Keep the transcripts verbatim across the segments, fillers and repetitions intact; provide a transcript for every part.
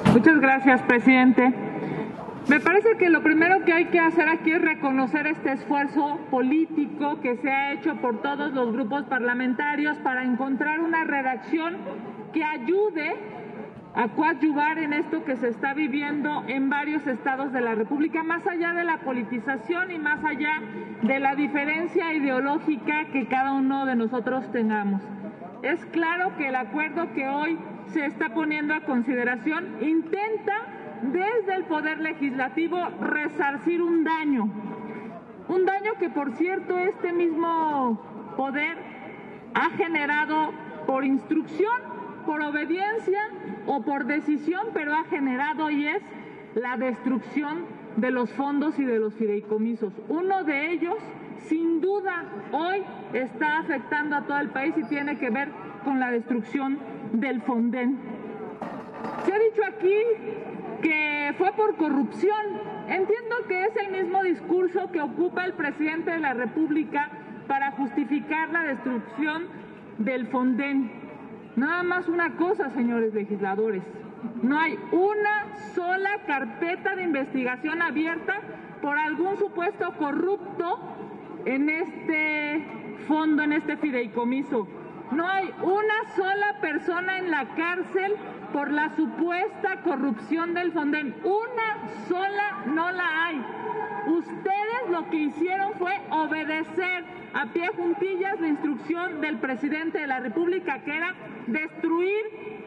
Muchas gracias, presidente. Me parece que lo primero que hay que hacer aquí es reconocer este esfuerzo político que se ha hecho por todos los grupos parlamentarios para encontrar una redacción que ayude a coadyuvar en esto que se está viviendo en varios estados de la República, más allá de la politización y más allá de la diferencia ideológica que cada uno de nosotros tengamos. Es claro que el acuerdo que hoy se está poniendo a consideración intenta desde el Poder Legislativo resarcir un daño, un daño que, por cierto, este mismo poder ha generado por instrucción, por obediencia o por decisión, pero ha generado y es la destrucción de los fondos y de los fideicomisos. Uno de ellos, sin duda, hoy está afectando a todo el país y tiene que ver con la destrucción del Fonden. Se ha dicho aquí que fue por corrupción. Entiendo que es el mismo discurso que ocupa el presidente de la República para justificar la destrucción del Fonden. Nada más una cosa, señores legisladores, no hay una sola carpeta de investigación abierta por algún supuesto corrupto en este fondo, en este fideicomiso. No hay una sola persona en la cárcel por la supuesta corrupción del Fonden. Una sola no la hay. Ustedes lo que hicieron fue obedecer a pie juntillas la instrucción del presidente de la República, que era destruir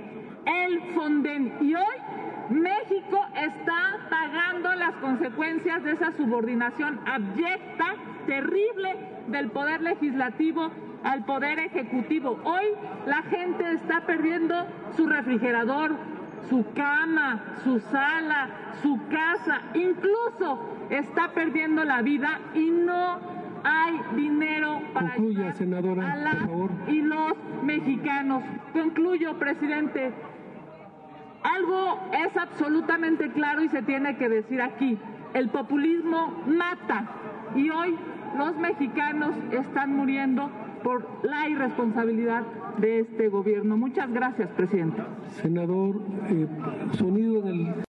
el Fonden. Y hoy México está pagando las consecuencias de esa subordinación abyecta, terrible, del Poder Legislativo al Poder Ejecutivo. Hoy la gente está perdiendo su refrigerador, su cama, su sala, su casa, incluso está perdiendo la vida y no hay dinero para Concluya, ayudar senadora, a la por favor. y los mexicanos. Concluyo, presidente. Algo es absolutamente claro y se tiene que decir aquí. El populismo mata y hoy los mexicanos están muriendo por la irresponsabilidad de este gobierno. Muchas gracias, presidente. Senador, eh, sonido del...